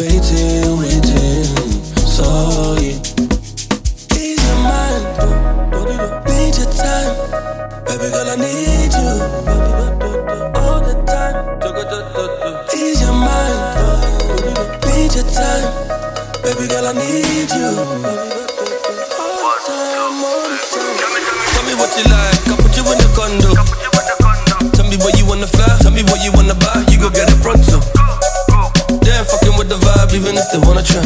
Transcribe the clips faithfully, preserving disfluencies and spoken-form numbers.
debating, waiting. Sorry. Ease your mind, need your time. Baby girl, I need you all the time. Ease your mind, need your time. Baby girl, I need you all the time, all the time. Tell me what you like, I'll put you in the condo. Tell me what you wanna fly, tell me what you wanna buy. You go get it pronto. They ain't fucking with the vibe, even if they wanna try.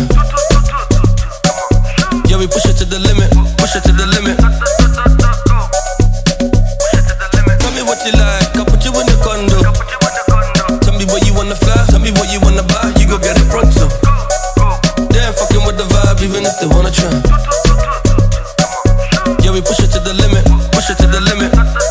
Yeah, we push it to the limit, push it to the limit. Tell me what you like, I'll put you in the condo. Tell me what you wanna fly, tell me what you wanna buy. You go get it pronto. They ain't fucking with the vibe, even if they wanna try. Yeah, we push it to the limit, push it to the limit.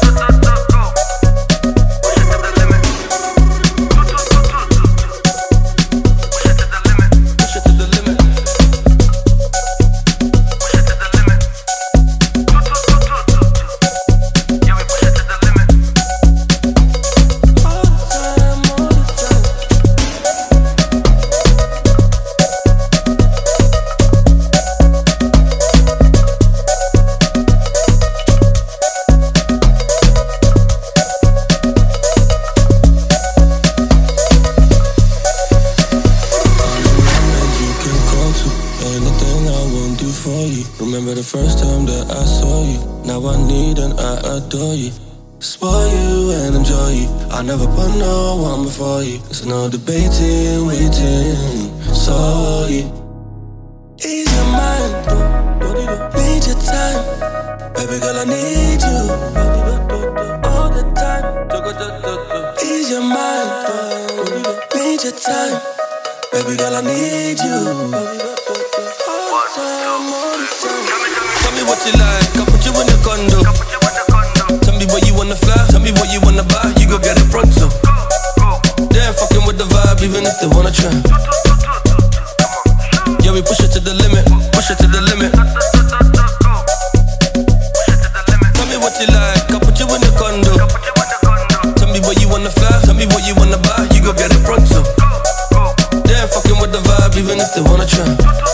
Remember the first time that I saw you. Now I need and I adore you. Spoil you and enjoy you. I never put no one before you. There's no debating, waiting. Sorry. Ease your mind, need your time. Baby girl, I need you all the time. Ease your mind, need your time. Baby girl, I need you all the time, all the time. Tell me what you like, I'll put you in the condo. Tell me what you wanna fly, tell me what you wanna buy. You go get it pronto. They ain't fucking with the vibe, even if they wanna try. Yeah, we push it to the limit, push it to the limit. Tell me what you like, I'll put you in the condo. Tell me what you wanna fly, tell me what you wanna buy. You go get it pronto. They ain't fucking with the vibe, even if they wanna try.